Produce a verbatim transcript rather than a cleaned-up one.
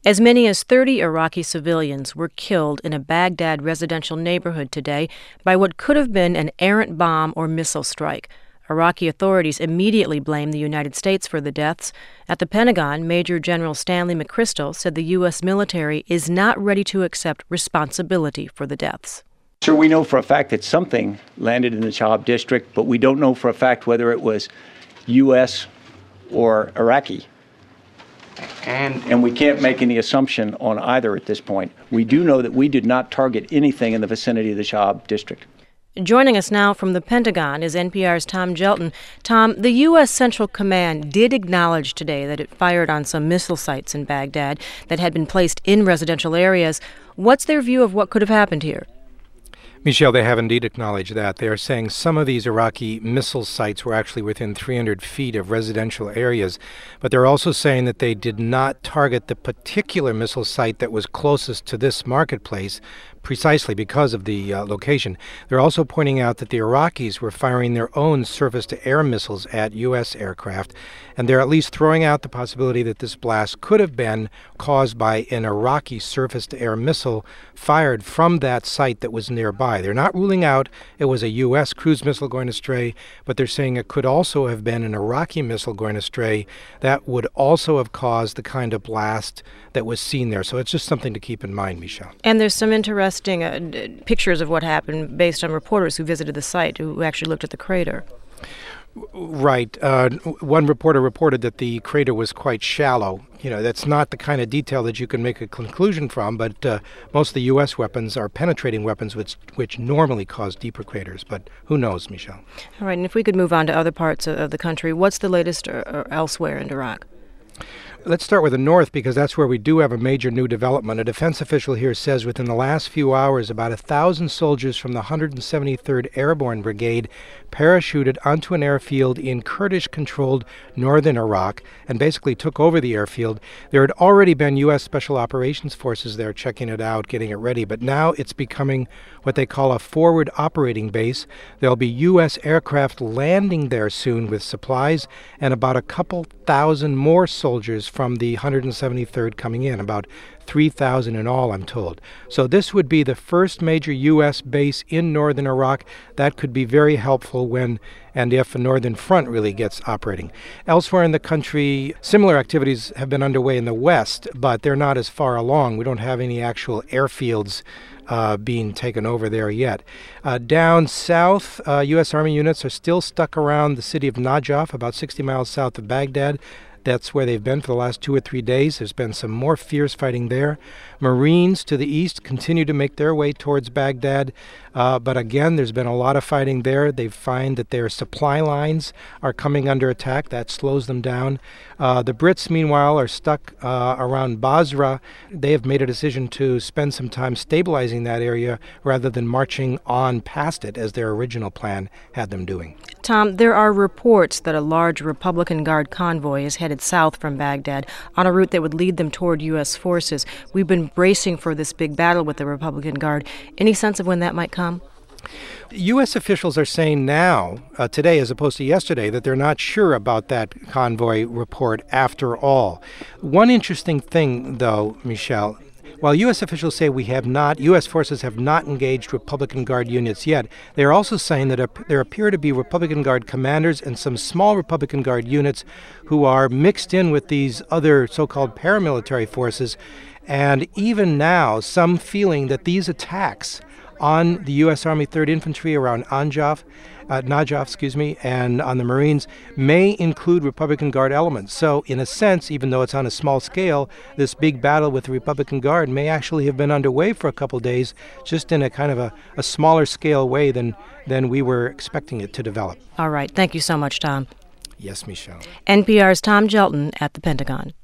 As many as thirty Iraqi civilians were killed in a Baghdad residential neighborhood today by what could have been an errant bomb or missile strike. Iraqi authorities immediately blamed the United States for the deaths. At the Pentagon, Major General Stanley McChrystal said the U S military is not ready to accept responsibility for the deaths. Sir, we know for a fact that something landed in the Chahab district, but we don't know for a fact whether it was U S or Iraqi. And, and we can't make any assumption on either at this point. We do know that we did not target anything in the vicinity of the Chahab district. Joining us now from the Pentagon is N P R's Tom Gjelten. Tom, the U S. Central Command did acknowledge today that it fired on some missile sites in Baghdad that had been placed in residential areas. What's their view of what could have happened here? Michelle, they have indeed acknowledged that. They are saying some of these Iraqi missile sites were actually within three hundred feet of residential areas, but they're also saying that they did not target the particular missile site that was closest to this marketplace, precisely because of the uh, location. They're also pointing out that the Iraqis were firing their own surface-to-air missiles at U S aircraft, and they're at least throwing out the possibility that this blast could have been caused by an Iraqi surface-to-air missile fired from that site that was nearby. They're not ruling out it was a U S cruise missile going astray, but they're saying it could also have been an Iraqi missile going astray that would also have caused the kind of blast that was seen there. So it's just something to keep in mind, Michelle. And there's some interesting uh, pictures of what happened based on reporters who visited the site, who actually looked at the crater. Right. Uh, one reporter reported that the crater was quite shallow. You know, that's not the kind of detail that you can make a conclusion from, but uh, most of the U S weapons are penetrating weapons which which normally cause deeper craters. But who knows, Michelle? All right, and if we could move on to other parts of the country, what's the latest or, or elsewhere in Iraq? Let's start with the north, because that's where we do have a major new development. A defense official here says within the last few hours, about a thousand soldiers from the one hundred seventy-third Airborne Brigade parachuted onto an airfield in Kurdish-controlled northern Iraq and basically took over the airfield. There had already been U S Special Operations Forces there checking it out, getting it ready, but now it's becoming what they call a forward operating base. There'll be U S aircraft landing there soon with supplies and about a couple thousand more soldiers from the one hundred seventy-third coming in, about three thousand in all, I'm told. So this would be the first major U S base in northern Iraq. That could be very helpful when and if a northern front really gets operating. Elsewhere in the country, similar activities have been underway in the west, but they're not as far along. We don't have any actual airfields Uh, being taken over there yet. Uh, down south, uh, U S. Army units are still stuck around the city of Najaf, about sixty miles south of Baghdad. That's where they've been for the last two or three days. There's been some more fierce fighting there. Marines to the east continue to make their way towards Baghdad. Uh, but again, there's been a lot of fighting there. They find that their supply lines are coming under attack. That slows them down. Uh, the Brits, meanwhile, are stuck uh, around Basra. They have made a decision to spend some time stabilizing that area rather than marching on past it, as their original plan had them doing. Tom, there are reports that a large Republican Guard convoy is headed south from Baghdad on a route that would lead them toward U S forces. We've been bracing for this big battle with the Republican Guard. Any sense of when that might come? U S officials are saying now, uh, today as opposed to yesterday, that they're not sure about that convoy report after all. One interesting thing, though, Michelle, while U S officials say we have not, U S forces have not engaged Republican Guard units yet, they are also saying that there appear to be Republican Guard commanders and some small Republican Guard units who are mixed in with these other so-called paramilitary forces, and even now some feeling that these attacks on the U S. Army third Infantry around Anjaf, uh, Najaf, excuse me, and on the Marines may include Republican Guard elements. So, in a sense, even though it's on a small scale, this big battle with the Republican Guard may actually have been underway for a couple days, just in a kind of a, a smaller scale way than, than we were expecting it to develop. All right. Thank you so much, Tom. Yes, Michelle. N P R's Tom Gjelten at the Pentagon.